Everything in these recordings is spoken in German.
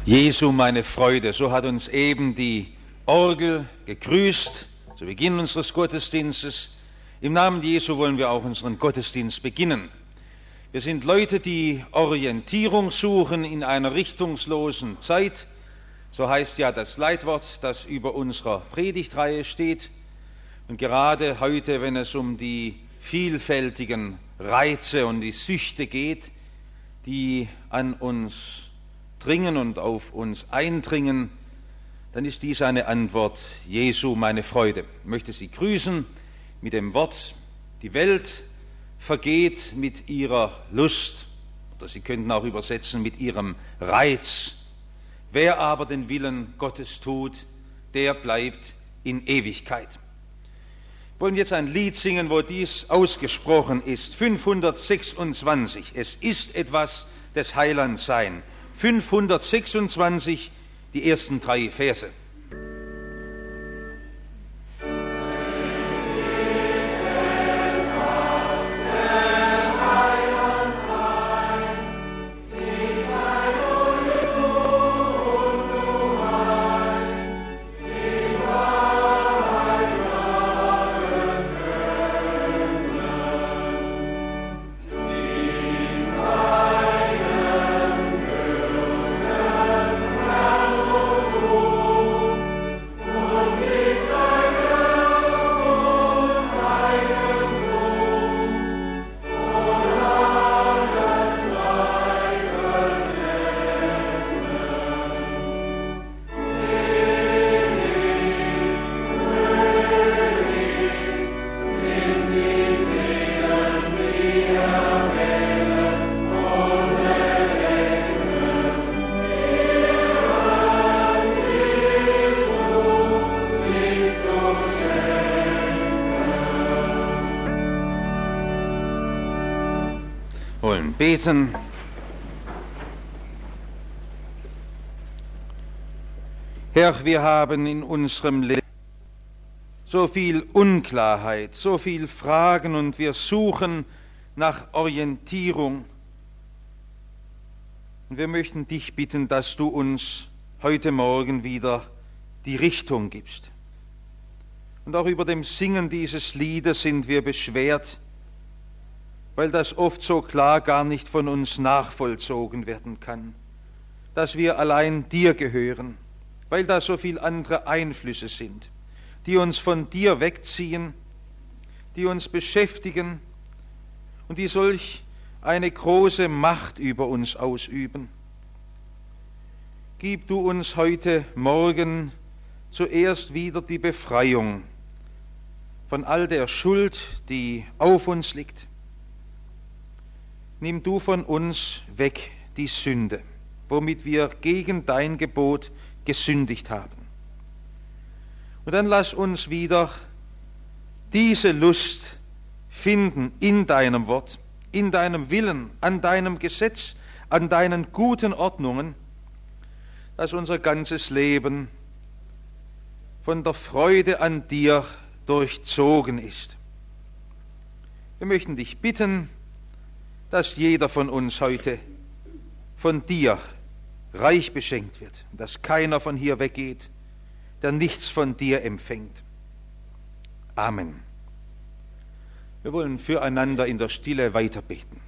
Jesu, meine Freude, so hat uns eben die Orgel gegrüßt zu Beginn unseres Gottesdienstes. Im Namen Jesu wollen wir auch unseren Gottesdienst beginnen. Wir sind Leute, die Orientierung suchen in einer richtungslosen Zeit. So heißt ja das Leitwort, das über unserer Predigtreihe steht. Und gerade heute, wenn es um die vielfältigen Reize und die Süchte geht, die an uns dringen und auf uns eindringen, dann ist dies eine Antwort Jesu, meine Freude. Ich möchte Sie grüßen mit dem Wort: Die Welt vergeht mit ihrer Lust, oder Sie könnten auch übersetzen mit ihrem Reiz. Wer aber den Willen Gottes tut, der bleibt in Ewigkeit. Wir wollen jetzt ein Lied singen, wo dies ausgesprochen ist. 526. Es ist etwas des Heilands sein. 526, die ersten 3 Verse. Beten. Herr, wir haben in unserem Leben so viel Unklarheit, so viel Fragen und wir suchen nach Orientierung. Und wir möchten dich bitten, dass du uns heute Morgen wieder die Richtung gibst. Und auch über dem Singen dieses Liedes sind wir beschwert, weil das oft so klar gar nicht von uns nachvollzogen werden kann, dass wir allein dir gehören, weil da so viele andere Einflüsse sind, die uns von dir wegziehen, die uns beschäftigen und die solch eine große Macht über uns ausüben. Gib du uns heute Morgen zuerst wieder die Befreiung von all der Schuld, die auf uns liegt. Nimm du von uns weg die Sünde, womit wir gegen dein Gebot gesündigt haben. Und dann lass uns wieder diese Lust finden in deinem Wort, in deinem Willen, an deinem Gesetz, an deinen guten Ordnungen, dass unser ganzes Leben von der Freude an dir durchzogen ist. Wir möchten dich bitten, dass jeder von uns heute von dir reich beschenkt wird, dass keiner von hier weggeht, der nichts von dir empfängt. Amen. Wir wollen füreinander in der Stille weiter beten.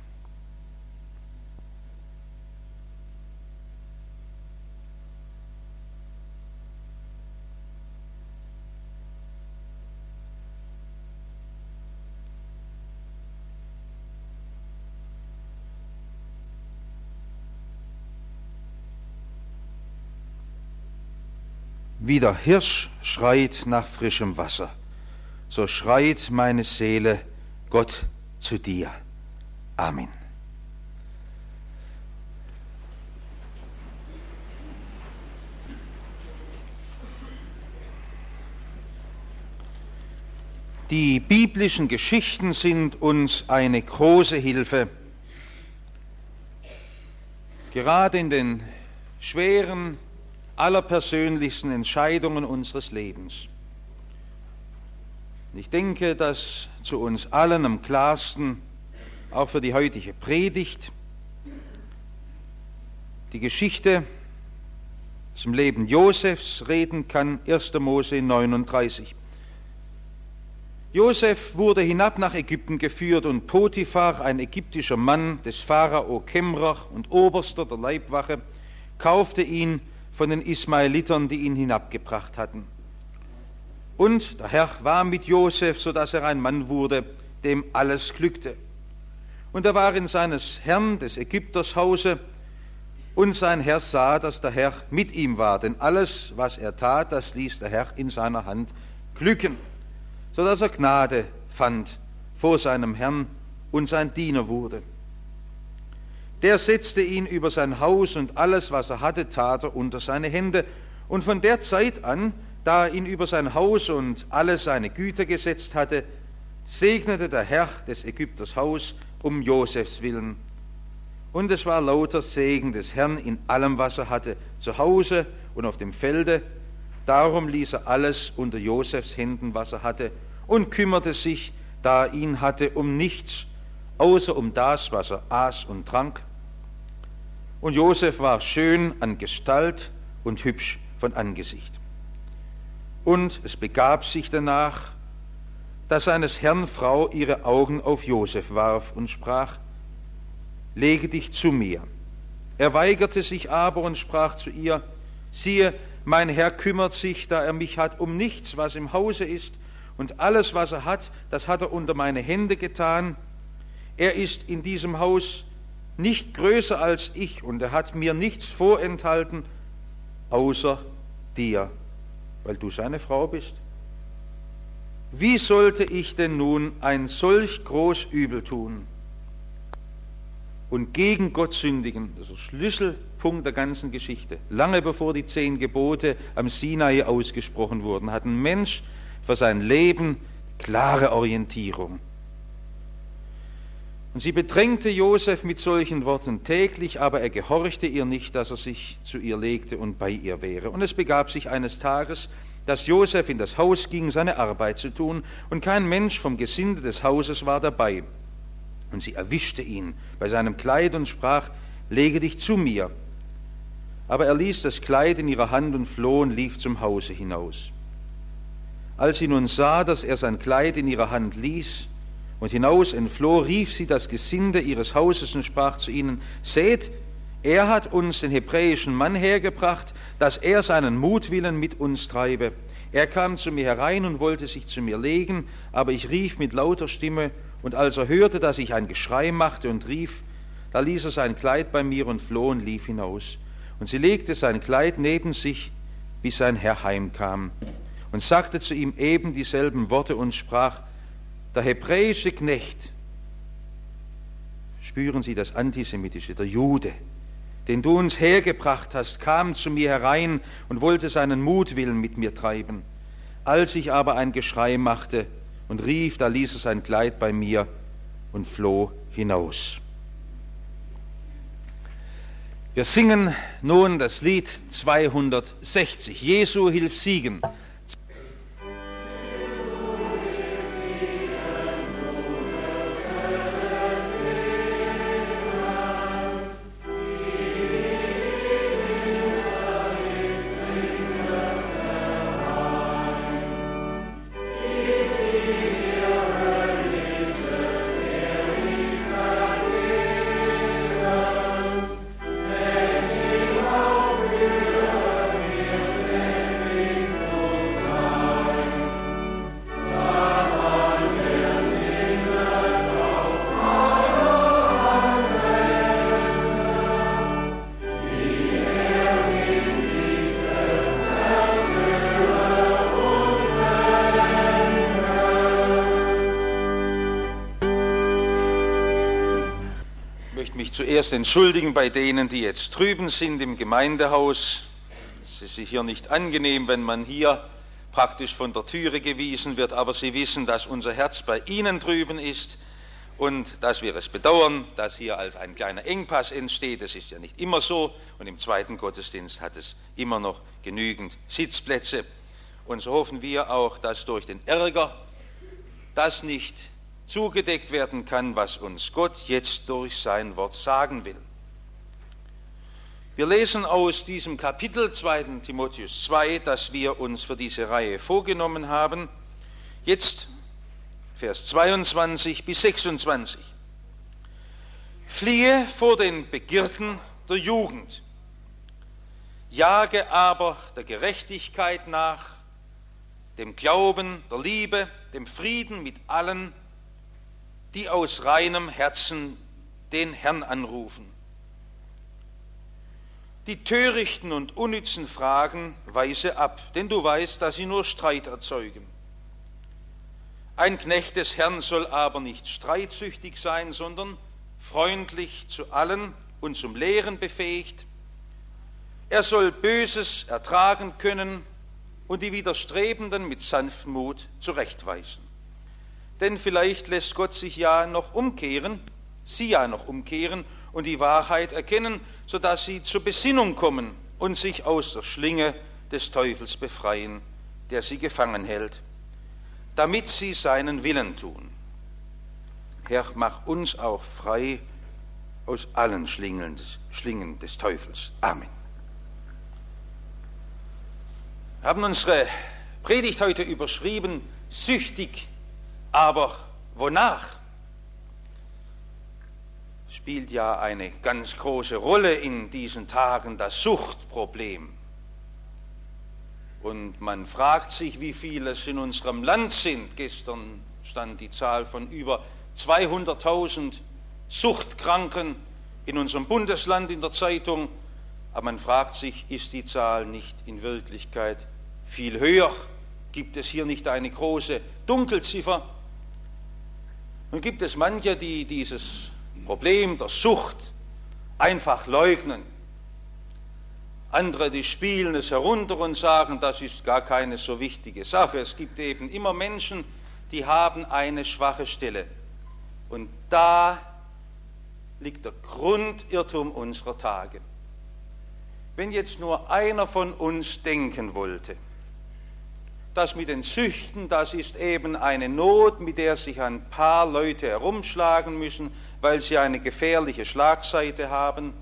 Wie der Hirsch schreit nach frischem Wasser, so schreit meine Seele Gott zu dir. Amen. Die biblischen Geschichten sind uns eine große Hilfe, gerade in den schweren, allerpersönlichsten Entscheidungen unseres Lebens. Und ich denke, dass zu uns allen am klarsten, auch für die heutige Predigt, die Geschichte aus dem Leben Josefs reden kann, 1. Mose 39. Josef wurde hinab nach Ägypten geführt und Potiphar, ein ägyptischer Mann des Pharao Kämmerer und Oberster der Leibwache, kaufte ihn von den Ismaelitern, die ihn hinabgebracht hatten. Und der Herr war mit Josef, so dass er ein Mann wurde, dem alles glückte. Und er war in seines Herrn, des Ägypters Hause, und sein Herr sah, dass der Herr mit ihm war, denn alles, was er tat, das ließ der Herr in seiner Hand glücken, so dass er Gnade fand vor seinem Herrn und sein Diener wurde. Der setzte ihn über sein Haus und alles, was er hatte, tat er unter seine Hände. Und von der Zeit an, da er ihn über sein Haus und alle seine Güter gesetzt hatte, segnete der Herr des Ägypters Haus um Josefs willen. Und es war lauter Segen des Herrn in allem, was er hatte, zu Hause und auf dem Felde. Darum ließ er alles unter Josefs Händen, was er hatte, und kümmerte sich, da er ihn hatte, um nichts, außer um das, was er aß und trank. Und Josef war schön an Gestalt und hübsch von Angesicht. Und es begab sich danach, dass seines Herrn Frau ihre Augen auf Josef warf und sprach: Lege dich zu mir. Er weigerte sich aber und sprach zu ihr: Siehe, mein Herr kümmert sich, da er mich hat, um nichts, was im Hause ist, und alles, was er hat, das hat er unter meine Hände getan. Er ist in diesem Haus nicht größer als ich, und er hat mir nichts vorenthalten, außer dir, weil du seine Frau bist. Wie sollte ich denn nun ein solch groß Übel tun und gegen Gott sündigen? Das ist der Schlüsselpunkt der ganzen Geschichte. Lange bevor die 10 Gebote am Sinai ausgesprochen wurden, hat ein Mensch für sein Leben klare Orientierung. Und sie bedrängte Josef mit solchen Worten täglich, aber er gehorchte ihr nicht, dass er sich zu ihr legte und bei ihr wäre. Und es begab sich eines Tages, dass Josef in das Haus ging, seine Arbeit zu tun, und kein Mensch vom Gesinde des Hauses war dabei. Und sie erwischte ihn bei seinem Kleid und sprach: Lege dich zu mir. Aber er ließ das Kleid in ihrer Hand und floh und lief zum Hause hinaus. Als sie nun sah, dass er sein Kleid in ihrer Hand ließ und hinaus entfloh, rief sie das Gesinde ihres Hauses und sprach zu ihnen: Seht, er hat uns den hebräischen Mann hergebracht, dass er seinen Mutwillen mit uns treibe. Er kam zu mir herein und wollte sich zu mir legen, aber ich rief mit lauter Stimme, und als er hörte, dass ich ein Geschrei machte und rief, da ließ er sein Kleid bei mir und floh und lief hinaus. Und sie legte sein Kleid neben sich, bis sein Herr heimkam, und sagte zu ihm eben dieselben Worte und sprach: Der hebräische Knecht, spüren Sie das Antisemitische, der Jude, den du uns hergebracht hast, kam zu mir herein und wollte seinen Mutwillen mit mir treiben. Als ich aber ein Geschrei machte und rief, da ließ er sein Kleid bei mir und floh hinaus. Wir singen nun das Lied 260, Jesu hilf siegen. Zuerst entschuldigen bei denen, die jetzt drüben sind im Gemeindehaus. Es ist hier nicht angenehm, wenn man hier praktisch von der Türe gewiesen wird, aber Sie wissen, dass unser Herz bei Ihnen drüben ist und dass wir es bedauern, dass hier als ein kleiner Engpass entsteht. Das ist ja nicht immer so, und im zweiten Gottesdienst hat es immer noch genügend Sitzplätze. Und so hoffen wir auch, dass durch den Ärger das nicht zugedeckt werden kann, was uns Gott jetzt durch sein Wort sagen will. Wir lesen aus diesem Kapitel 2. Timotheus 2, das wir uns für diese Reihe vorgenommen haben, jetzt Vers 22 bis 26. Fliehe vor den Begierden der Jugend, jage aber der Gerechtigkeit nach, dem Glauben, der Liebe, dem Frieden mit allen, die aus reinem Herzen den Herrn anrufen. Die törichten und unnützen Fragen weise ab, denn du weißt, dass sie nur Streit erzeugen. Ein Knecht des Herrn soll aber nicht streitsüchtig sein, sondern freundlich zu allen und zum Lehren befähigt. Er soll Böses ertragen können und die Widerstrebenden mit Sanftmut zurechtweisen. Denn vielleicht lässt Gott sie ja noch umkehren und die Wahrheit erkennen, sodass sie zur Besinnung kommen und sich aus der Schlinge des Teufels befreien, der sie gefangen hält, damit sie seinen Willen tun. Herr, mach uns auch frei aus allen Schlingen des Teufels. Amen. Wir haben unsere Predigt heute überschrieben, süchtig, aber wonach? Spielt ja eine ganz große Rolle in diesen Tagen das Suchtproblem. Und man fragt sich, wie viele es in unserem Land sind. Gestern stand die Zahl von über 200.000 Suchtkranken in unserem Bundesland in der Zeitung. Aber man fragt sich, ist die Zahl nicht in Wirklichkeit viel höher? Gibt es hier nicht eine große Dunkelziffer? Und gibt es manche, die dieses Problem der Sucht einfach leugnen. Andere, die spielen es herunter und sagen, das ist gar keine so wichtige Sache. Es gibt eben immer Menschen, die haben eine schwache Stelle. Und da liegt der Grundirrtum unserer Tage. Wenn jetzt nur einer von uns denken wollte, das mit den Süchten, das ist eben eine Not, mit der sich ein paar Leute herumschlagen müssen, weil sie eine gefährliche Schlagseite haben,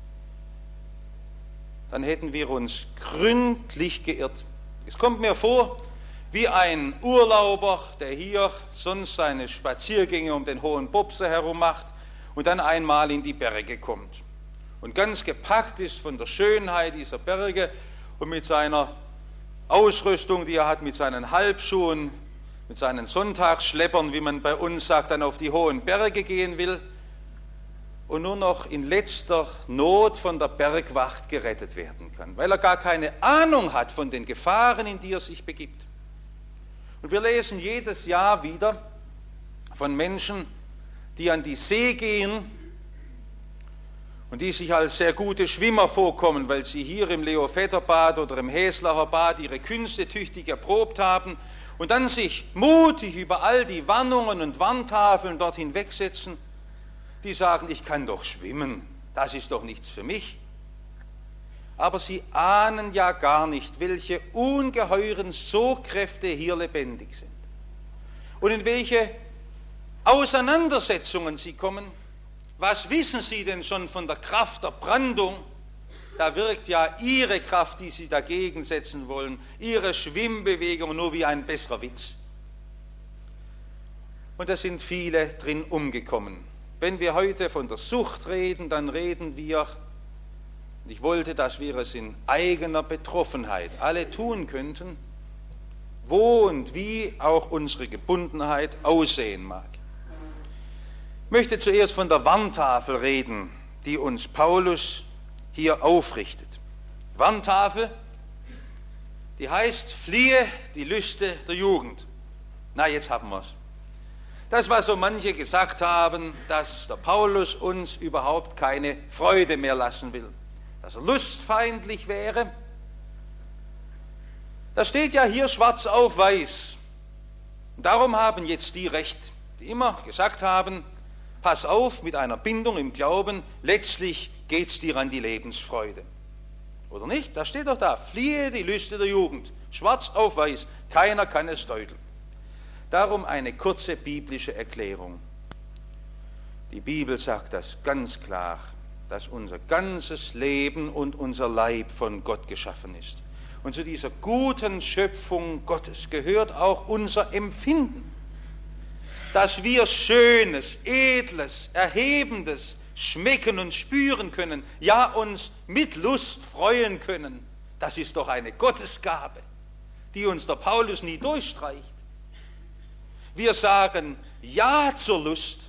dann hätten wir uns gründlich geirrt. Es kommt mir vor, wie ein Urlauber, der hier sonst seine Spaziergänge um den Hohen Bobser herum macht und dann einmal in die Berge kommt und ganz gepackt ist von der Schönheit dieser Berge und mit seiner Ausrüstung, die er hat, mit seinen Halbschuhen, mit seinen Sonntagsschleppern, wie man bei uns sagt, dann auf die hohen Berge gehen will und nur noch in letzter Not von der Bergwacht gerettet werden kann, weil er gar keine Ahnung hat von den Gefahren, in die er sich begibt. Und wir lesen jedes Jahr wieder von Menschen, die an die See gehen und die sich als sehr gute Schwimmer vorkommen, weil sie hier im Leo-Vetter-Bad oder im Häslacher Bad ihre Künste tüchtig erprobt haben und dann sich mutig über all die Warnungen und Warntafeln dort hinwegsetzen, die sagen, ich kann doch schwimmen, das ist doch nichts für mich. Aber sie ahnen ja gar nicht, welche ungeheuren Sogkräfte hier lebendig sind und in welche Auseinandersetzungen sie kommen. Was wissen Sie denn schon von der Kraft der Brandung? Da wirkt ja Ihre Kraft, die Sie dagegen setzen wollen, Ihre Schwimmbewegung nur wie ein besserer Witz. Und da sind viele drin umgekommen. Wenn wir heute von der Sucht reden, dann reden wir, und ich wollte, dass wir es in eigener Betroffenheit alle tun könnten, wo und wie auch unsere Gebundenheit aussehen mag. Ich möchte zuerst von der Warntafel reden, die uns Paulus hier aufrichtet. Warntafel, die heißt, fliehe die Lüste der Jugend. Na, jetzt haben wir es. Das, was so manche gesagt haben, dass der Paulus uns überhaupt keine Freude mehr lassen will, dass er lustfeindlich wäre, das steht ja hier schwarz auf weiß. Und darum haben jetzt die Recht, die immer gesagt haben, pass auf mit einer Bindung im Glauben, letztlich geht es dir an die Lebensfreude. Oder nicht? Das steht doch da, fliehe die Lüste der Jugend, schwarz auf weiß, keiner kann es deuteln. Darum eine kurze biblische Erklärung. Die Bibel sagt das ganz klar. dass unser ganzes Leben und unser Leib von Gott geschaffen ist. Und zu dieser guten Schöpfung Gottes gehört auch unser Empfinden, dass wir Schönes, Edles, Erhebendes schmecken und spüren können, ja uns mit Lust freuen können. Das ist doch eine Gottesgabe, die uns der Paulus nie durchstreicht. Wir sagen Ja zur Lust.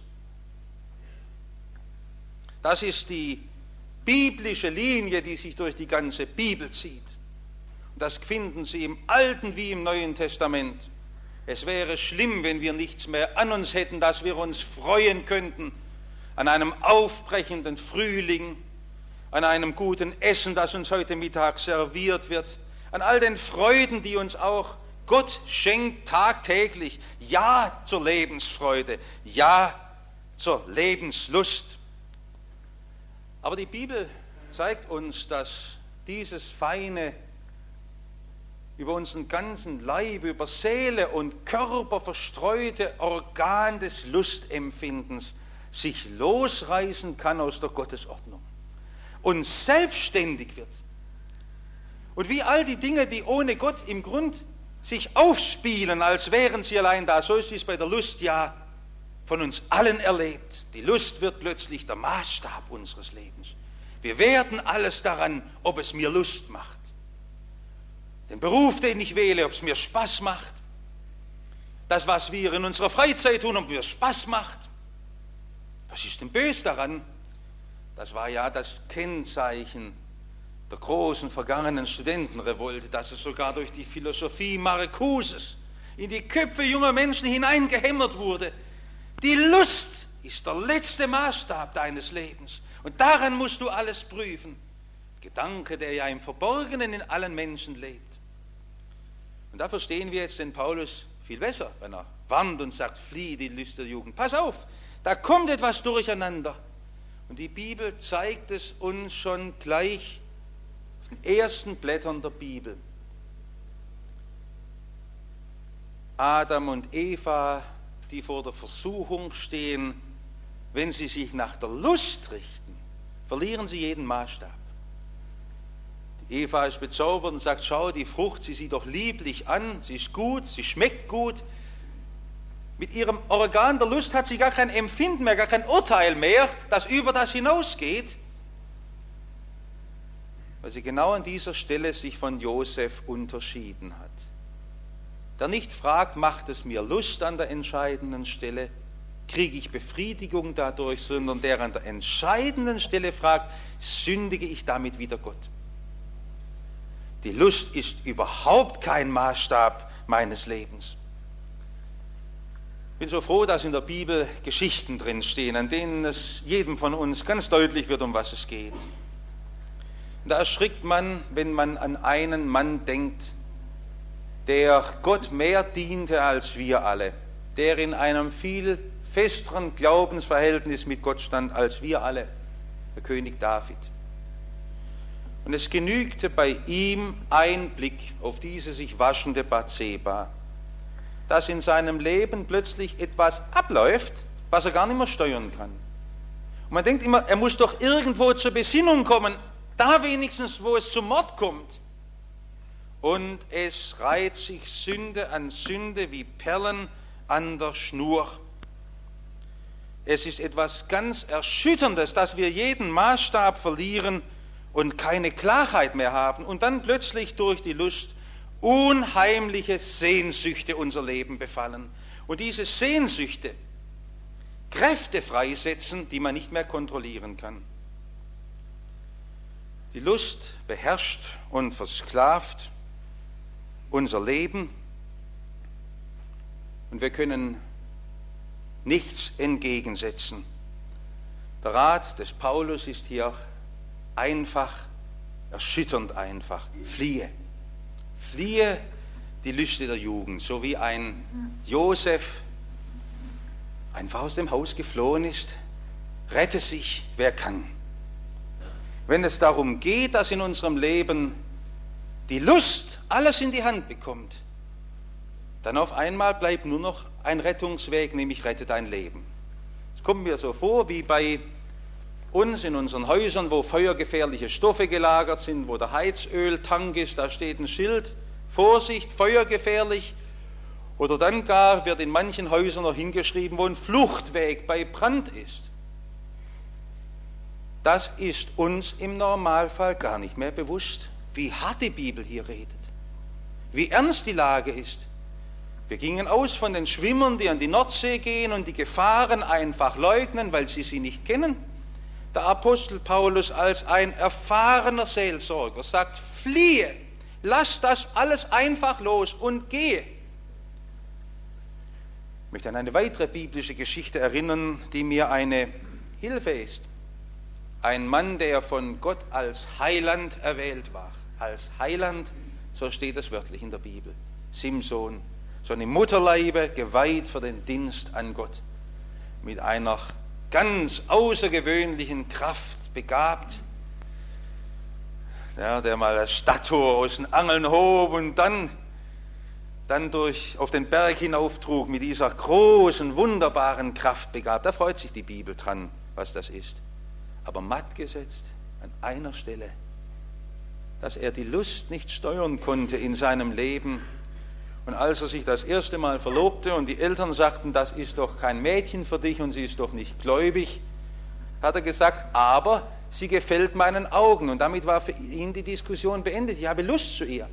Das ist die biblische Linie, die sich durch die ganze Bibel zieht. Und das finden Sie im Alten wie im Neuen Testament. Es wäre schlimm, wenn wir nichts mehr an uns hätten, dass wir uns freuen könnten an einem aufbrechenden Frühling, an einem guten Essen, das uns heute Mittag serviert wird, an all den Freuden, die uns auch Gott schenkt tagtäglich. Ja zur Lebensfreude, ja zur Lebenslust. Aber die Bibel zeigt uns, dass dieses feine, über unseren ganzen Leib, über Seele und Körper verstreute Organ des Lustempfindens sich losreißen kann aus der Gottesordnung und selbstständig wird. Und wie all die Dinge, die ohne Gott im Grund sich aufspielen, als wären sie allein da, so ist es bei der Lust ja von uns allen erlebt. Die Lust wird plötzlich der Maßstab unseres Lebens. Wir werden alles daran, ob es mir Lust macht. Den Beruf, den ich wähle, ob es mir Spaß macht. Das, was wir in unserer Freizeit tun, ob mir Spaß macht. Was ist denn böse daran? Das war ja das Kennzeichen der großen vergangenen Studentenrevolte, dass es sogar durch die Philosophie Marcuses in die Köpfe junger Menschen hineingehämmert wurde. Die Lust ist der letzte Maßstab deines Lebens. Und daran musst du alles prüfen. Gedanke, der ja im Verborgenen in allen Menschen lebt. Und da verstehen wir jetzt den Paulus viel besser, wenn er warnt und sagt, fliehe die Lust der Jugend. Pass auf, da kommt etwas durcheinander. Und die Bibel zeigt es uns schon gleich auf den ersten Blättern der Bibel. Adam und Eva, die vor der Versuchung stehen, wenn sie sich nach der Lust richten, verlieren sie jeden Maßstab. Die Eva ist bezaubert und sagt, schau, die Frucht, sie sieht doch lieblich an, sie ist gut, sie schmeckt gut. Mit ihrem Organ der Lust hat sie gar kein Empfinden mehr, gar kein Urteil mehr, das über das hinausgeht, weil sie genau an dieser Stelle sich von Josef unterschieden hat. Der nicht fragt, macht es mir Lust an der entscheidenden Stelle, kriege ich Befriedigung dadurch, sondern der an der entscheidenden Stelle fragt, sündige ich damit wider Gott. Die Lust ist überhaupt kein Maßstab meines Lebens. Ich bin so froh, dass in der Bibel Geschichten drinstehen, an denen es jedem von uns ganz deutlich wird, um was es geht. Und da erschrickt man, wenn man an einen Mann denkt, der Gott mehr diente als wir alle, der in einem viel festeren Glaubensverhältnis mit Gott stand als wir alle, der König David. Und es genügte bei ihm ein Blick auf diese sich waschende Bathseba, dass in seinem Leben plötzlich etwas abläuft, was er gar nicht mehr steuern kann. Und man denkt immer, er muss doch irgendwo zur Besinnung kommen, da wenigstens, wo es zum Mord kommt. Und es reiht sich Sünde an Sünde wie Perlen an der Schnur. Es ist etwas ganz Erschütterndes, dass wir jeden Maßstab verlieren und keine Klarheit mehr haben und dann plötzlich durch die Lust unheimliche Sehnsüchte unser Leben befallen. Und diese Sehnsüchte Kräfte freisetzen, die man nicht mehr kontrollieren kann. Die Lust beherrscht und versklavt unser Leben und wir können nichts entgegensetzen. Der Rat des Paulus ist hier einfach, erschütternd einfach. Fliehe. Fliehe die Lüste der Jugend, so wie ein Josef einfach aus dem Haus geflohen ist. Rette sich, wer kann. Wenn es darum geht, dass in unserem Leben die Lust alles in die Hand bekommt, dann auf einmal bleibt nur noch ein Rettungsweg, nämlich rette dein Leben. Es kommt mir so vor, wie bei uns in unseren Häusern, wo feuergefährliche Stoffe gelagert sind, wo der Heizöltank ist, da steht ein Schild, Vorsicht, feuergefährlich. Oder dann gar wird in manchen Häusern noch hingeschrieben, wo ein Fluchtweg bei Brand ist. Das ist uns im Normalfall gar nicht mehr bewusst, wie hart die Bibel hier redet, wie ernst die Lage ist. Wir gingen aus von den Schwimmern, die an die Nordsee gehen und die Gefahren einfach leugnen, weil sie nicht kennen. Der Apostel Paulus als ein erfahrener Seelsorger sagt, fliehe, lass das alles einfach los und gehe. Ich möchte an eine weitere biblische Geschichte erinnern, die mir eine Hilfe ist. Ein Mann, der von Gott als Heiland erwählt war. Als Heiland, so steht es wörtlich in der Bibel. Simson, schon im Mutterleibe geweiht für den Dienst an Gott. Mit einer ganz außergewöhnlichen Kraft begabt. Ja, der mal das Stadttor aus den Angeln hob und dann auf den Berg hinauftrug mit dieser großen, wunderbaren Kraft begabt. Da freut sich die Bibel dran, was das ist. Aber matt gesetzt an einer Stelle, dass er die Lust nicht steuern konnte in seinem Leben. Und als er sich das erste Mal verlobte und die Eltern sagten, das ist doch kein Mädchen für dich und sie ist doch nicht gläubig, hat er gesagt, aber sie gefällt meinen Augen. Und damit war für ihn die Diskussion beendet. Ich habe Lust zu ihr.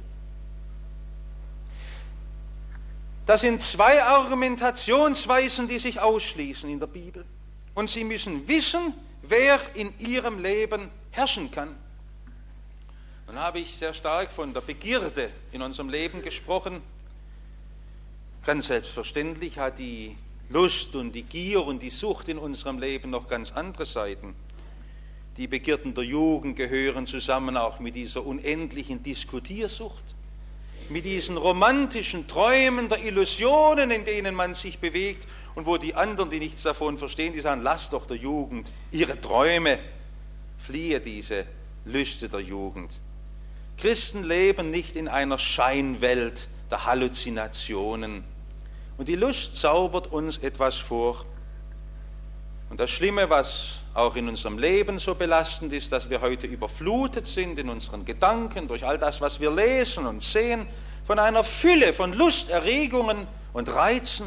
Das sind zwei Argumentationsweisen, die sich ausschließen in der Bibel. Und Sie müssen wissen, wer in Ihrem Leben herrschen kann. Nun habe ich sehr stark von der Begierde in unserem Leben gesprochen. Ganz selbstverständlich hat die Lust und die Gier und die Sucht in unserem Leben noch ganz andere Seiten. Die Begierden der Jugend gehören zusammen auch mit dieser unendlichen Diskutiersucht, mit diesen romantischen Träumen der Illusionen, in denen man sich bewegt und wo die anderen, die nichts davon verstehen, die sagen, lass doch der Jugend ihre Träume, fliehe diese Lüste der Jugend. Christen leben nicht in einer Scheinwelt der Halluzinationen und die Lust zaubert uns etwas vor. Und das Schlimme, was auch in unserem Leben so belastend ist, dass wir heute überflutet sind in unseren Gedanken durch all das, was wir lesen und sehen, von einer Fülle von Lusterregungen und Reizen.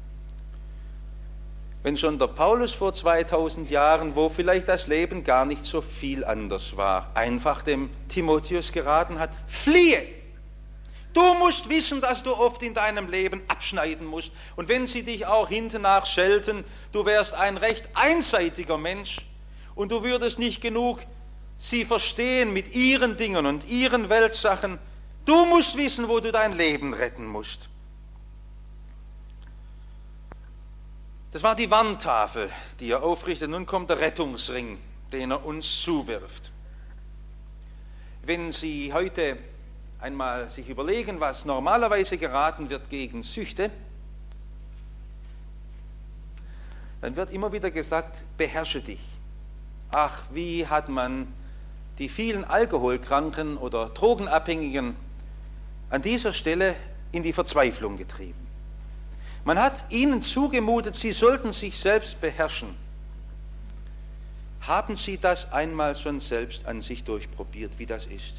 Wenn schon der Paulus vor 2000 Jahren, wo vielleicht das Leben gar nicht so viel anders war, einfach dem Timotheus geraten hat, fliehe. Du musst wissen, dass du oft in deinem Leben abschneiden musst. Und wenn sie dich auch hintennach schelten, du wärst ein recht einseitiger Mensch und du würdest nicht genug sie verstehen mit ihren Dingen und ihren Weltsachen. Du musst wissen, wo du dein Leben retten musst. Das war die Warntafel, die er aufrichtet. Nun kommt der Rettungsring, den er uns zuwirft. Wenn Sie heute einmal sich überlegen, was normalerweise geraten wird gegen Süchte, dann wird immer wieder gesagt, beherrsche dich. Ach, wie hat man die vielen Alkoholkranken oder Drogenabhängigen an dieser Stelle in die Verzweiflung getrieben. Man hat ihnen zugemutet, sie sollten sich selbst beherrschen. Haben Sie das einmal schon selbst an sich durchprobiert, wie das ist?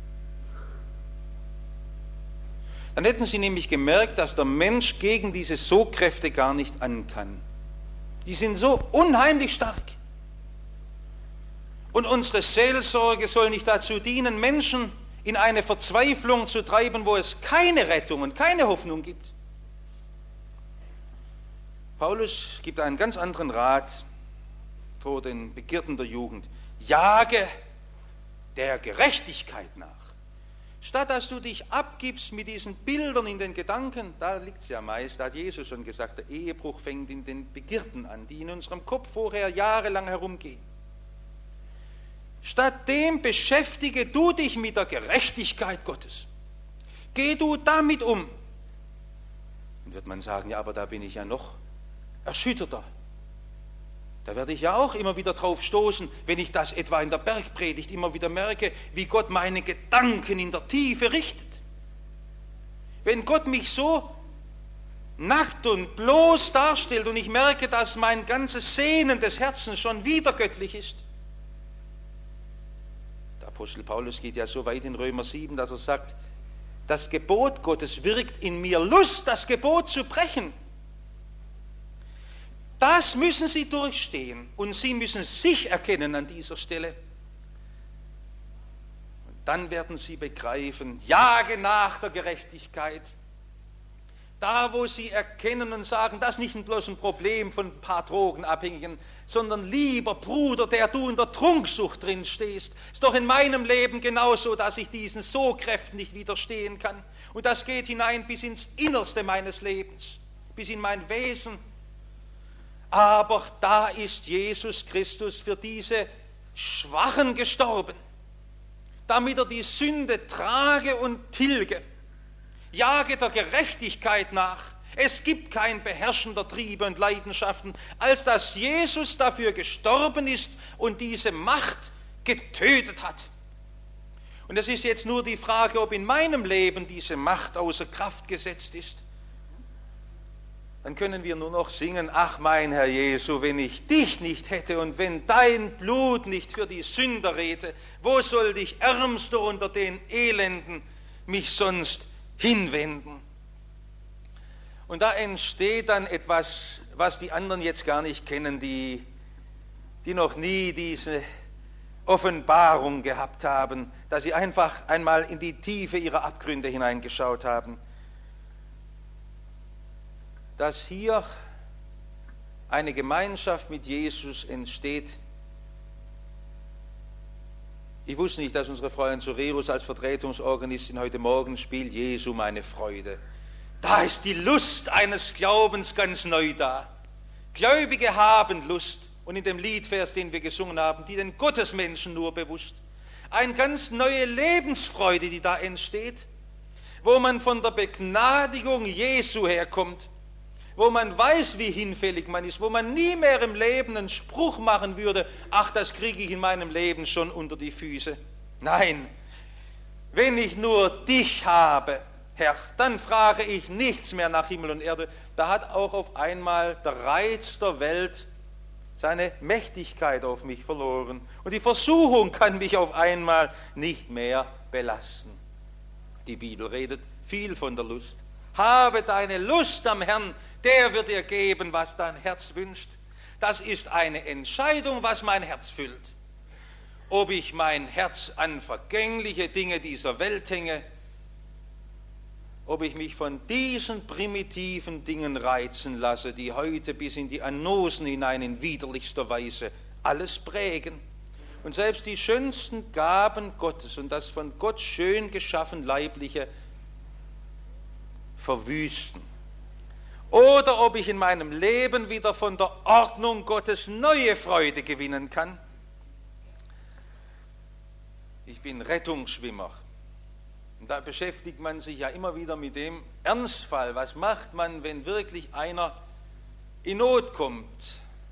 Dann hätten Sie nämlich gemerkt, dass der Mensch gegen diese Sogkräfte gar nicht an kann. Die sind so unheimlich stark. Und unsere Seelsorge soll nicht dazu dienen, Menschen in eine Verzweiflung zu treiben, wo es keine Rettung und keine Hoffnung gibt. Paulus gibt einen ganz anderen Rat vor den Begierden der Jugend. Jage der Gerechtigkeit nach. Statt dass du dich abgibst mit diesen Bildern in den Gedanken, da liegt es ja meist, da hat Jesus schon gesagt, der Ehebruch fängt in den Begierden an, die in unserem Kopf vorher jahrelang herumgehen. Stattdem beschäftige du dich mit der Gerechtigkeit Gottes. Geh du damit um. Dann wird man sagen, ja, aber da bin ich ja noch erschütterter. Da werde ich ja auch immer wieder drauf stoßen, wenn ich das etwa in der Bergpredigt immer wieder merke, wie Gott meine Gedanken in der Tiefe richtet. Wenn Gott mich so nackt und bloß darstellt und ich merke, dass mein ganzes Sehnen des Herzens schon wieder göttlich ist, Apostel Paulus geht ja so weit in Römer 7, dass er sagt, das Gebot Gottes wirkt in mir Lust, das Gebot zu brechen. Das müssen Sie durchstehen und Sie müssen sich erkennen an dieser Stelle. Und dann werden Sie begreifen, jage nach der Gerechtigkeit. Da, wo Sie erkennen und sagen, das ist nicht bloß ein Problem von ein paar Drogenabhängigen, sondern lieber Bruder, der du in der Trunksucht drin stehst, ist doch in meinem Leben genauso, dass ich diesen Sogkräften nicht widerstehen kann. Und das geht hinein bis ins Innerste meines Lebens, bis in mein Wesen. Aber da ist Jesus Christus für diese Schwachen gestorben, damit er die Sünde trage und tilge. Jage der Gerechtigkeit nach. Es gibt kein Beherrschen der Triebe und Leidenschaften, als dass Jesus dafür gestorben ist und diese Macht getötet hat. Und es ist jetzt nur die Frage, ob in meinem Leben diese Macht außer Kraft gesetzt ist. Dann können wir nur noch singen, ach mein Herr Jesu, wenn ich dich nicht hätte und wenn dein Blut nicht für die Sünder redete, wo soll ich Ärmster unter den Elenden mich sonst hinwenden? Und da entsteht dann etwas, was die anderen jetzt gar nicht kennen, die noch nie diese Offenbarung gehabt haben, dass sie einfach einmal in die Tiefe ihrer Abgründe hineingeschaut haben. Dass hier eine Gemeinschaft mit Jesus entsteht. Ich wusste nicht, dass unsere Freundin Sorerus als Vertretungsorganistin heute Morgen spielt, Jesu meine Freude. Da ist die Lust eines Glaubens ganz neu da. Gläubige haben Lust. Und in dem Liedvers, den wir gesungen haben, die den Gottesmenschen nur bewusst. Eine ganz neue Lebensfreude, die da entsteht, wo man von der Begnadigung Jesu herkommt, wo man weiß, wie hinfällig man ist, wo man nie mehr im Leben einen Spruch machen würde, ach, das kriege ich in meinem Leben schon unter die Füße. Nein, wenn ich nur dich habe, Herr, dann frage ich nichts mehr nach Himmel und Erde. Da hat auch auf einmal der Reiz der Welt seine Mächtigkeit auf mich verloren. Und die Versuchung kann mich auf einmal nicht mehr belasten. Die Bibel redet viel von der Lust. Habe deine Lust am Herrn, der wird dir geben, was dein Herz wünscht. Das ist eine Entscheidung, was mein Herz füllt. Ob ich mein Herz an vergängliche Dinge dieser Welt hänge, ob ich mich von diesen primitiven Dingen reizen lasse, die heute bis in die Annosen hinein in widerlichster Weise alles prägen und selbst die schönsten Gaben Gottes und das von Gott schön geschaffen Leibliche verwüsten. Oder ob ich in meinem Leben wieder von der Ordnung Gottes neue Freude gewinnen kann. Ich bin Rettungsschwimmer. Und da beschäftigt man sich ja immer wieder mit dem Ernstfall. Was macht man, wenn wirklich einer in Not kommt?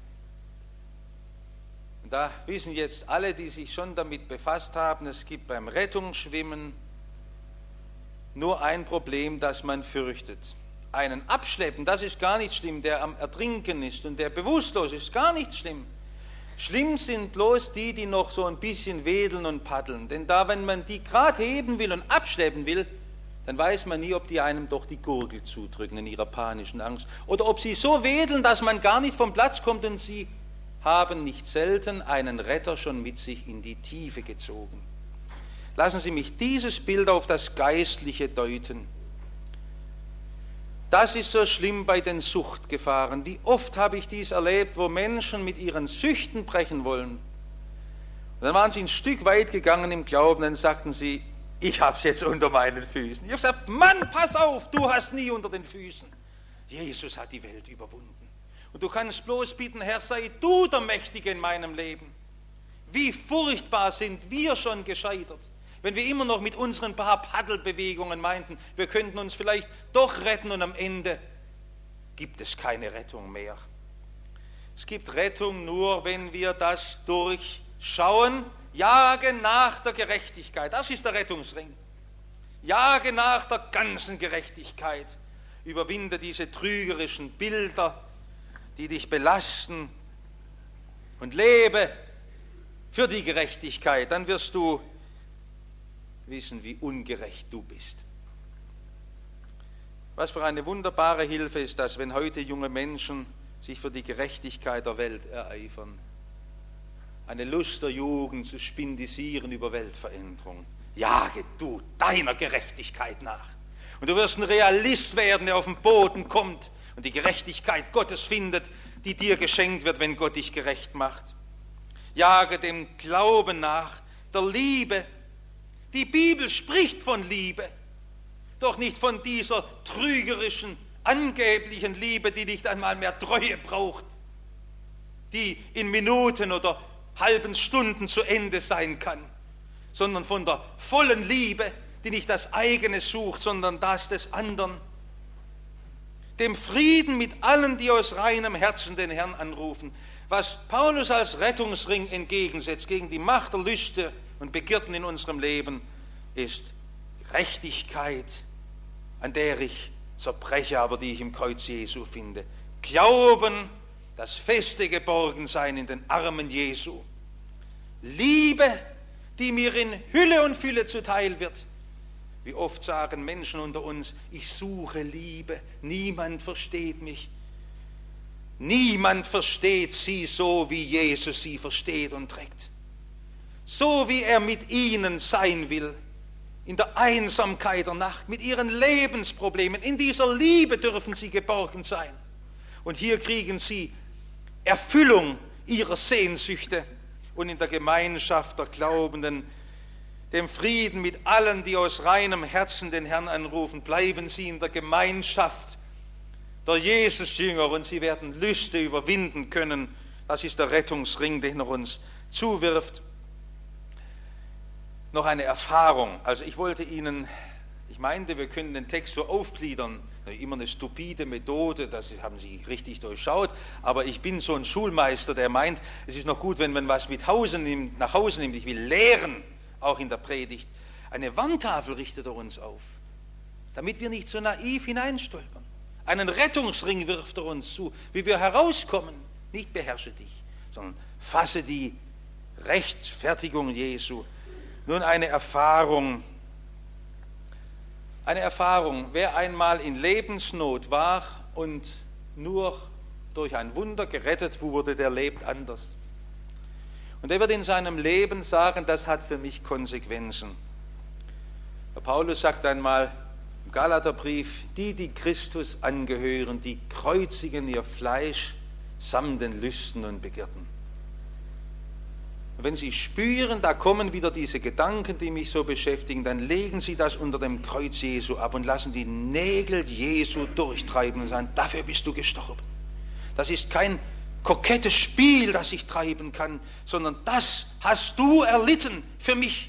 Und da wissen jetzt alle, die sich schon damit befasst haben, es gibt beim Rettungsschwimmen nur ein Problem, das man fürchtet. Einen abschleppen, das ist gar nicht schlimm, der am Ertrinken ist und der bewusstlos ist, gar nicht schlimm. Schlimm sind bloß die, die noch so ein bisschen wedeln und paddeln. Denn da, wenn man die gerade heben will und abschleppen will, dann weiß man nie, ob die einem doch die Gurgel zudrücken in ihrer panischen Angst. Oder ob sie so wedeln, dass man gar nicht vom Platz kommt und sie haben nicht selten einen Retter schon mit sich in die Tiefe gezogen. Lassen Sie mich dieses Bild auf das Geistliche deuten. Das ist so schlimm bei den Suchtgefahren. Wie oft habe ich dies erlebt, wo Menschen mit ihren Süchten brechen wollen. Und dann waren sie ein Stück weit gegangen im Glauben, dann sagten sie, ich habe es jetzt unter meinen Füßen. Ich habe gesagt, Mann, pass auf, du hast nie unter den Füßen. Jesus hat die Welt überwunden. Und du kannst bloß bitten, Herr, sei du der Mächtige in meinem Leben. Wie furchtbar sind wir schon gescheitert. Wenn wir immer noch mit unseren paar Paddelbewegungen meinten, wir könnten uns vielleicht doch retten und am Ende gibt es keine Rettung mehr. Es gibt Rettung nur, wenn wir das durchschauen. Jage nach der Gerechtigkeit, das ist der Rettungsring. Jage nach der ganzen Gerechtigkeit. Überwinde diese trügerischen Bilder, die dich belasten und lebe für die Gerechtigkeit. Dann wirst du wissen, wie ungerecht du bist. Was für eine wunderbare Hilfe ist das, wenn heute junge Menschen sich für die Gerechtigkeit der Welt ereifern. Eine Lust der Jugend zu spindisieren über Weltveränderung. Jage du deiner Gerechtigkeit nach. Und du wirst ein Realist werden, der auf den Boden kommt und die Gerechtigkeit Gottes findet, die dir geschenkt wird, wenn Gott dich gerecht macht. Jage dem Glauben nach, der Liebe. Die Bibel spricht von Liebe, doch nicht von dieser trügerischen, angeblichen Liebe, die nicht einmal mehr Treue braucht, die in Minuten oder halben Stunden zu Ende sein kann, sondern von der vollen Liebe, die nicht das eigene sucht, sondern das des anderen. Dem Frieden mit allen, die aus reinem Herzen den Herrn anrufen. Was Paulus als Rettungsring entgegensetzt gegen die Macht der Lüste und Begierden in unserem Leben, ist Gerechtigkeit, an der ich zerbreche, aber die ich im Kreuz Jesu finde. Glauben, das feste Geborgensein in den Armen Jesu. Liebe, die mir in Hülle und Fülle zuteil wird. Wie oft sagen Menschen unter uns, ich suche Liebe, niemand versteht mich. Niemand versteht sie so, wie Jesus sie versteht und trägt. So wie er mit ihnen sein will, in der Einsamkeit der Nacht, mit ihren Lebensproblemen. In dieser Liebe dürfen sie geborgen sein. Und hier kriegen sie Erfüllung ihrer Sehnsüchte und in der Gemeinschaft der Glaubenden, dem Frieden mit allen, die aus reinem Herzen den Herrn anrufen, bleiben sie in der Gemeinschaft der Jesus-Jünger und sie werden Lüste überwinden können. Das ist der Rettungsring, den er uns zuwirft. Noch eine Erfahrung. Also ich meinte, wir können den Text so aufgliedern. Immer eine stupide Methode, das haben Sie richtig durchschaut. Aber ich bin so ein Schulmeister, der meint, es ist noch gut, wenn man was nach Hause nimmt. Ich will lehren, auch in der Predigt. Eine Wandtafel richtet er uns auf, damit wir nicht so naiv hineinstolpern. Einen Rettungsring wirft er uns zu, wie wir herauskommen. Nicht beherrsche dich, sondern fasse die Rechtfertigung Jesu. Nun eine Erfahrung, wer einmal in Lebensnot war und nur durch ein Wunder gerettet wurde, der lebt anders. Und er wird in seinem Leben sagen, das hat für mich Konsequenzen. Der Paulus sagt einmal im Galaterbrief, die Christus angehören, die kreuzigen ihr Fleisch samt den Lüsten und Begierden. Und wenn Sie spüren, da kommen wieder diese Gedanken, die mich so beschäftigen, dann legen Sie das unter dem Kreuz Jesu ab und lassen die Nägel Jesu durchtreiben und sagen, dafür bist du gestorben. Das ist kein kokettes Spiel, das ich treiben kann, sondern das hast du erlitten für mich.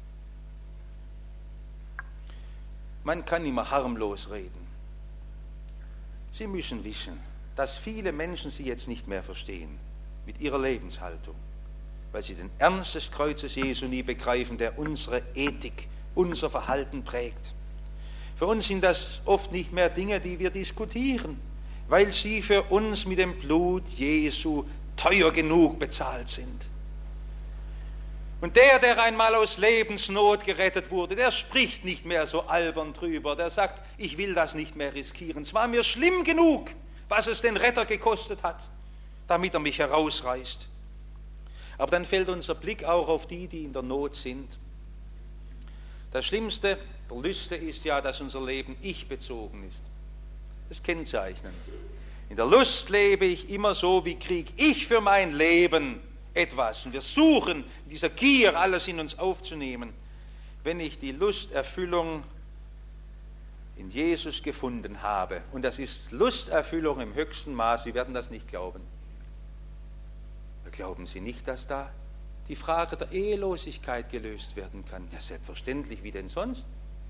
Man kann immer harmlos reden. Sie müssen wissen, dass viele Menschen Sie jetzt nicht mehr verstehen mit ihrer Lebenshaltung, weil sie den Ernst des Kreuzes Jesu nie begreifen, der unsere Ethik, unser Verhalten prägt. Für uns sind das oft nicht mehr Dinge, die wir diskutieren, weil sie für uns mit dem Blut Jesu teuer genug bezahlt sind. Und der einmal aus Lebensnot gerettet wurde, der spricht nicht mehr so albern drüber, der sagt, ich will das nicht mehr riskieren. Es war mir schlimm genug, was es den Retter gekostet hat, damit er mich herausreißt. Aber dann fällt unser Blick auch auf die in der Not sind. Das Schlimmste der Lüste ist ja, dass unser Leben ich-bezogen ist. Das ist kennzeichnend. In der Lust lebe ich immer so, wie kriege ich für mein Leben etwas. Und wir suchen in dieser Gier alles in uns aufzunehmen. Wenn ich die Lusterfüllung in Jesus gefunden habe, und das ist Lusterfüllung im höchsten Maß, Sie werden das nicht glauben. Glauben Sie nicht, dass da die Frage der Ehelosigkeit gelöst werden kann? Ja, selbstverständlich, wie denn sonst?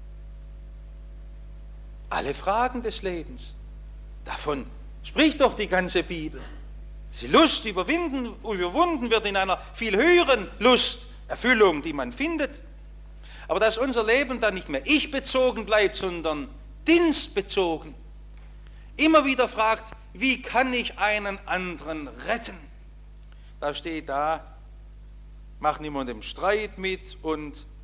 Alle Fragen des Lebens, davon spricht doch die ganze Bibel. Die Lust überwunden wird in einer viel höheren Lusterfüllung, die man findet. Aber dass unser Leben dann nicht mehr ich-bezogen bleibt, sondern dienstbezogen. Immer wieder fragt, wie kann ich einen anderen retten? Da steht da, mach niemandem Streit mit und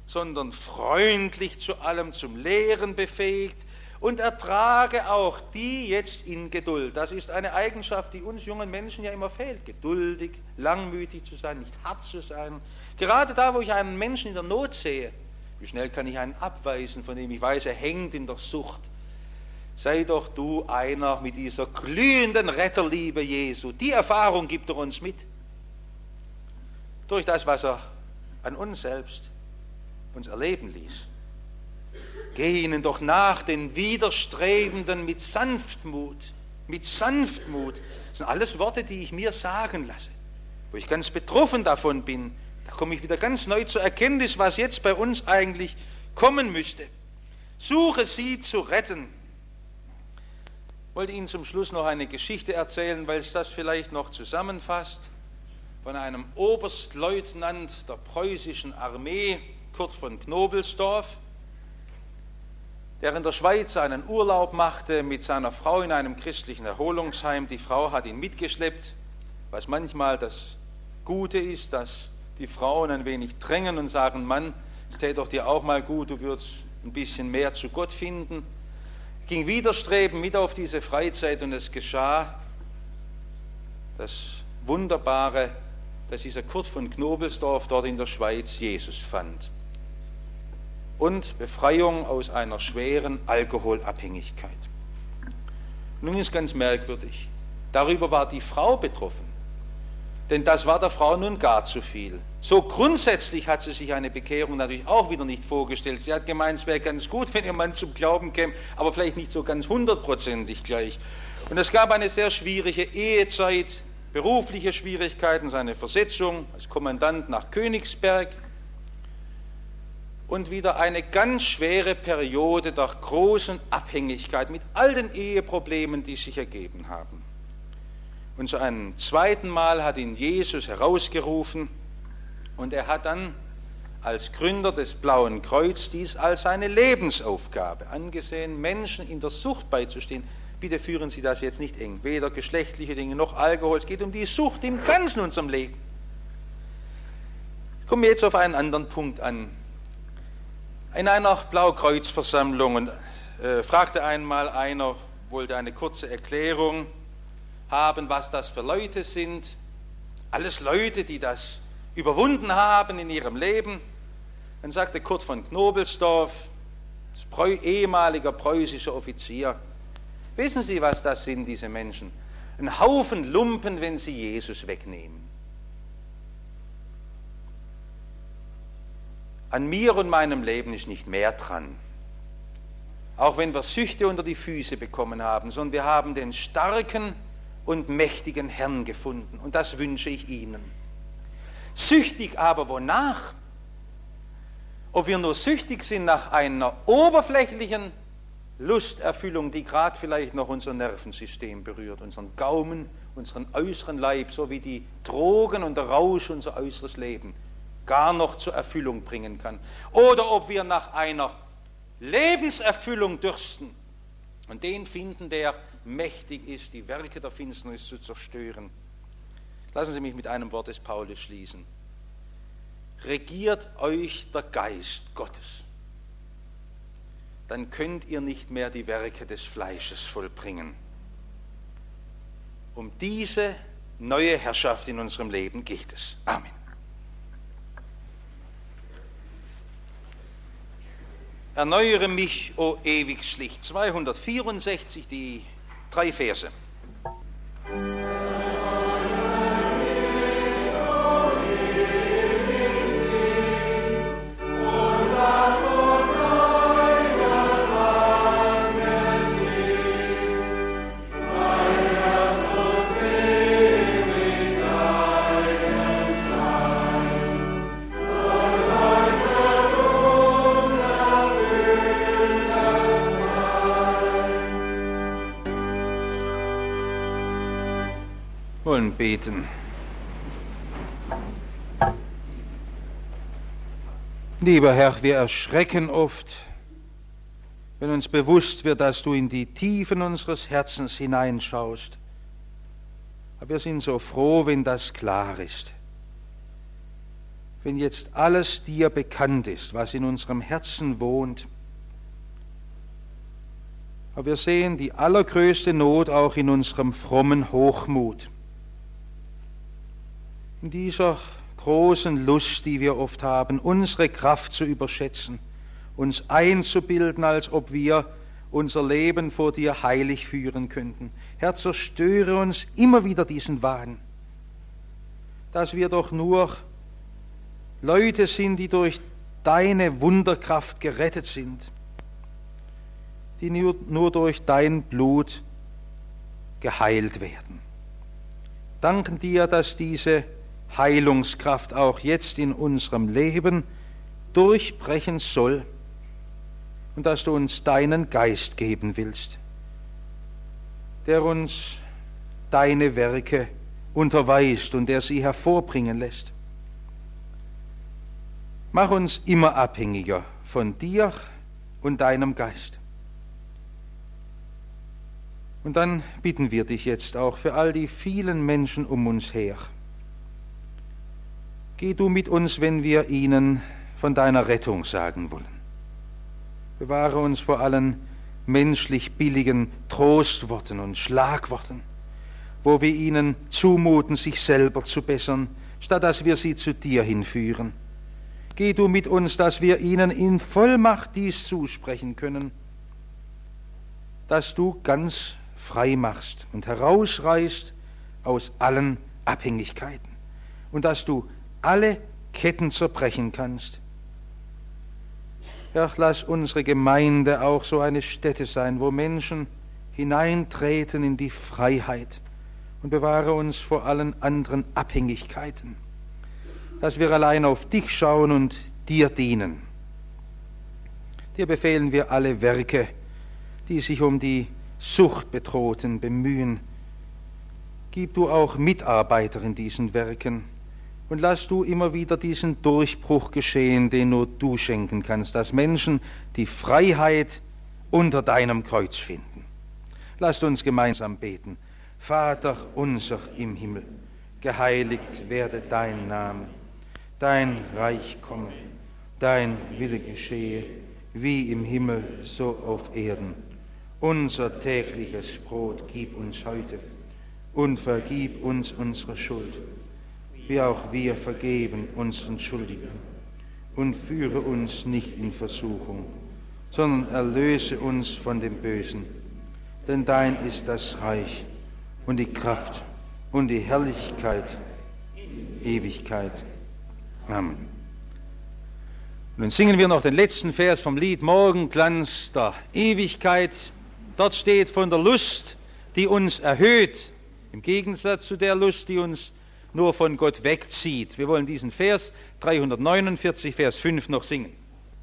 sondern freundlich zu allem, zum Lehren befähigt und ertrage auch die jetzt in Geduld. Das ist eine Eigenschaft, die uns jungen Menschen ja immer fehlt. Geduldig, langmütig zu sein, nicht hart zu sein. Gerade da, wo ich einen Menschen in der Not sehe, wie schnell kann ich einen abweisen, von dem ich weiß, er hängt in der Sucht. Sei doch du einer mit dieser glühenden Retterliebe Jesu. Die Erfahrung gibt er uns mit. Durch das, was er an uns selbst uns erleben ließ. Geh ihnen doch nach, den Widerstrebenden mit Sanftmut. Mit Sanftmut. Das sind alles Worte, die ich mir sagen lasse, wo ich ganz betroffen davon bin. Da komme ich wieder ganz neu zur Erkenntnis, was jetzt bei uns eigentlich kommen müsste. Suche sie zu retten. Ich wollte Ihnen zum Schluss noch eine Geschichte erzählen, weil es das vielleicht noch zusammenfasst, von einem Oberstleutnant der preußischen Armee, Kurt von Knobelsdorff, der in der Schweiz einen Urlaub machte mit seiner Frau in einem christlichen Erholungsheim. Die Frau hat ihn mitgeschleppt, was manchmal das Gute ist, dass die Frauen ein wenig drängen und sagen, Mann, es täte doch dir auch mal gut, du würdest ein bisschen mehr zu Gott finden. Ging widerstreben mit auf diese Freizeit und es geschah das Wunderbare, dass dieser Kurt von Knobelsdorff dort in der Schweiz Jesus fand und Befreiung aus einer schweren Alkoholabhängigkeit. Nun ist ganz merkwürdig, darüber war die Frau betroffen, denn das war der Frau nun gar zu viel. So grundsätzlich hat sie sich eine Bekehrung natürlich auch wieder nicht vorgestellt. Sie hat gemeint, es wäre ganz gut, wenn ihr Mann zum Glauben käme, aber vielleicht nicht so ganz 100%ig gleich. Und es gab eine sehr schwierige Ehezeit, berufliche Schwierigkeiten, seine Versetzung als Kommandant nach Königsberg und wieder eine ganz schwere Periode der großen Abhängigkeit mit all den Eheproblemen, die sich ergeben haben. Und zu einem zweiten Mal hat ihn Jesus herausgerufen und er hat dann als Gründer des Blauen Kreuz dies als seine Lebensaufgabe angesehen, Menschen in der Sucht beizustehen. Bitte führen Sie das jetzt nicht eng, weder geschlechtliche Dinge noch Alkohol, es geht um die Sucht im Ganzen unserem Leben. Kommen wir jetzt auf einen anderen Punkt an. In einer Blaukreuzversammlung fragte einmal einer, wollte eine kurze Erklärung haben, was das für Leute sind. Alles Leute, die das überwunden haben in ihrem Leben. Dann sagte Kurt von Knobelsdorff, ehemaliger preußischer Offizier, wissen Sie, was das sind, diese Menschen? Ein Haufen Lumpen, wenn sie Jesus wegnehmen. An mir und meinem Leben ist nicht mehr dran. Auch wenn wir Süchte unter die Füße bekommen haben, sondern wir haben den starken und mächtigen Herrn gefunden. Und das wünsche ich Ihnen. Süchtig aber wonach? Ob wir nur süchtig sind nach einer oberflächlichen Lusterfüllung, die gerade vielleicht noch unser Nervensystem berührt, unseren Gaumen, unseren äußeren Leib, so wie die Drogen und der Rausch unser äußeres Leben gar noch zur Erfüllung bringen kann. Oder ob wir nach einer Lebenserfüllung dürsten und den finden, der mächtig ist, die Werke der Finsternis zu zerstören. Lassen Sie mich mit einem Wort des Paulus schließen. Regiert euch der Geist Gottes, dann könnt ihr nicht mehr die Werke des Fleisches vollbringen. Um diese neue Herrschaft in unserem Leben geht es. Amen. Erneuere mich, o ewig schlicht. 264, die 3 Verse. Wollen beten. Lieber Herr, wir erschrecken oft, wenn uns bewusst wird, dass du in die Tiefen unseres Herzens hineinschaust. Aber wir sind so froh, wenn das klar ist. wenn jetzt alles dir bekannt ist, was in unserem Herzen wohnt. Aber wir sehen die allergrößte Not auch in unserem frommen Hochmut. In dieser großen Lust, die wir oft haben, unsere Kraft zu überschätzen, uns einzubilden, als ob wir unser Leben vor dir heilig führen könnten. Herr, zerstöre uns immer wieder diesen Wahn, dass wir doch nur Leute sind, die durch deine Wunderkraft gerettet sind, die nur durch dein Blut geheilt werden. Danken dir, dass diese Heilungskraft auch jetzt in unserem Leben durchbrechen soll und dass du uns deinen Geist geben willst, der uns deine Werke unterweist und der sie hervorbringen lässt. Mach uns immer abhängiger von dir und deinem Geist. Und dann bitten wir dich jetzt auch für all die vielen Menschen um uns her. Geh du mit uns, wenn wir ihnen von deiner Rettung sagen wollen. Bewahre uns vor allen menschlich billigen Trostworten und Schlagworten, wo wir ihnen zumuten, sich selber zu bessern, statt dass wir sie zu dir hinführen. Geh du mit uns, dass wir ihnen in Vollmacht dies zusprechen können, dass du ganz frei machst und herausreißt aus allen Abhängigkeiten und dass du alle Ketten zerbrechen kannst. Ja, lass unsere Gemeinde auch so eine Stätte sein, wo Menschen hineintreten in die Freiheit und bewahre uns vor allen anderen Abhängigkeiten, dass wir allein auf dich schauen und dir dienen. Dir befehlen wir alle Werke, die sich um die Suchtbedrohten bemühen. Gib du auch Mitarbeiter in diesen Werken und lass du immer wieder diesen Durchbruch geschehen, den nur du schenken kannst, dass Menschen die Freiheit unter deinem Kreuz finden. Lasst uns gemeinsam beten. Vater unser im Himmel, geheiligt werde dein Name, dein Reich komme, dein Wille geschehe, wie im Himmel, so auf Erden. Unser tägliches Brot gib uns heute und vergib uns unsere Schuld, wie auch wir vergeben unseren Schuldigen. Und führe uns nicht in Versuchung, sondern erlöse uns von dem Bösen. Denn dein ist das Reich und die Kraft und die Herrlichkeit, Ewigkeit. Amen. Nun singen wir noch den letzten Vers vom Lied Morgenglanz der Ewigkeit. Dort steht von der Lust, die uns erhöht, im Gegensatz zu der Lust, die uns nur von Gott wegzieht. Wir wollen diesen Vers 349, Vers 5 noch singen.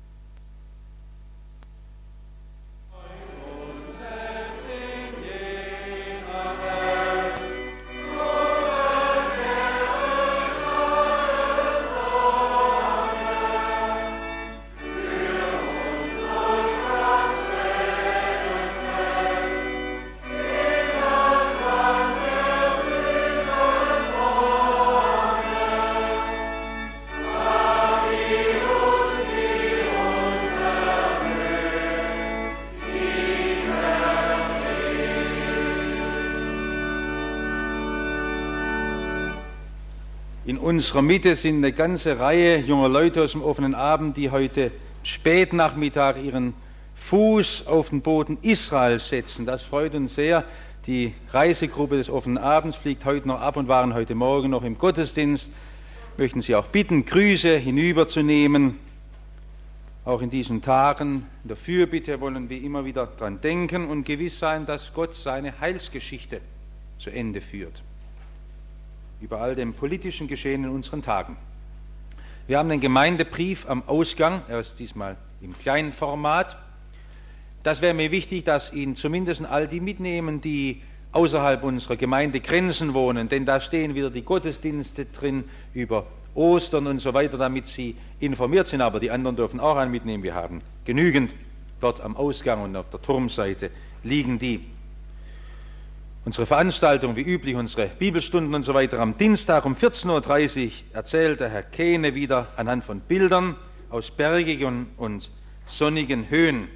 In unserer Mitte sind eine ganze Reihe junger Leute aus dem offenen Abend, die heute Spätnachmittag ihren Fuß auf den Boden Israels setzen. Das freut uns sehr. Die Reisegruppe des offenen Abends fliegt heute noch ab und waren heute Morgen noch im Gottesdienst. Möchten Sie auch bitten, Grüße hinüberzunehmen. Auch in diesen Tagen in der Fürbitte wollen wir immer wieder daran denken und gewiss sein, dass Gott seine Heilsgeschichte zu Ende führt. Über all dem politischen Geschehen in unseren Tagen. Wir haben einen Gemeindebrief am Ausgang, er ist diesmal im kleinen Format. Das wäre mir wichtig, dass ihn zumindest all die mitnehmen, die außerhalb unserer Gemeindegrenzen wohnen, denn da stehen wieder die Gottesdienste drin über Ostern und so weiter, damit sie informiert sind, aber die anderen dürfen auch einen mitnehmen. Wir haben genügend dort am Ausgang und auf der Turmseite liegen die. unsere Veranstaltung, wie üblich, unsere Bibelstunden und so weiter. Am Dienstag um 14.30 Uhr erzählt der Herr Kehne wieder anhand von Bildern aus bergigen und sonnigen Höhen.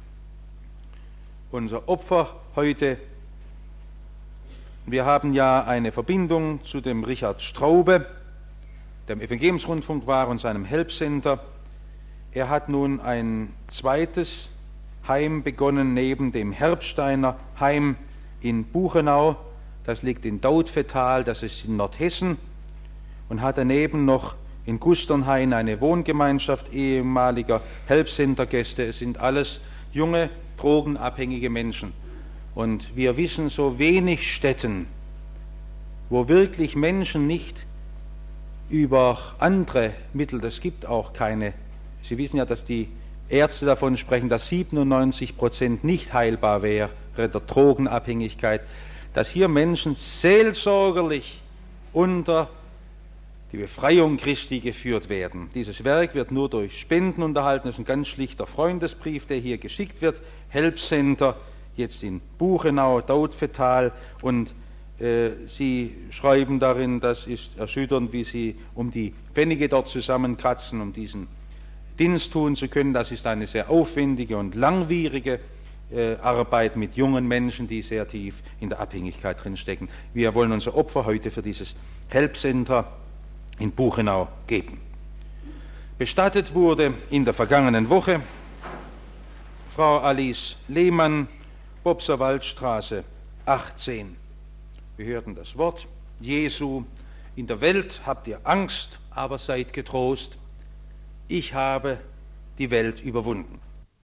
Unser Opfer heute: Wir haben ja eine Verbindung zu dem Richard Straube, der im Evangeliumsrundfunk war, und seinem Helpcenter. Er hat nun ein zweites Heim begonnen, neben dem Herbsteiner Heim in Buchenau. Das liegt in Dautphetal, das ist in Nordhessen, und hat daneben noch in Gusternhain eine Wohngemeinschaft ehemaliger Helpcenter-Gäste. Es sind alles junge, drogenabhängige Menschen. Und wir wissen so wenig Städten, wo wirklich Menschen nicht über andere Mittel, das gibt auch keine, Sie wissen ja, dass die Ärzte davon sprechen, dass 97% nicht heilbar wäre, der Drogenabhängigkeit, dass hier Menschen seelsorgerlich unter die Befreiung Christi geführt werden. Dieses Werk wird nur durch Spenden unterhalten. Das ist ein ganz schlichter Freundesbrief, der hier geschickt wird. Helpcenter, jetzt in Buchenau, Dautphetal, und Sie schreiben darin, das ist erschütternd, wie Sie um die Pfennige dort zusammenkratzen, um diesen Dienst tun zu können. Das ist eine sehr aufwendige und langwierige Arbeit mit jungen Menschen, die sehr tief in der Abhängigkeit drinstecken. Wir wollen unser Opfer heute für dieses Helpcenter in Buchenau geben. Bestattet wurde in der vergangenen Woche Frau Alice Lehmann, Bobser Waldstraße 18. Wir hörten das Wort Jesu: In der Welt habt ihr Angst, aber seid getrost. Ich habe die Welt überwunden.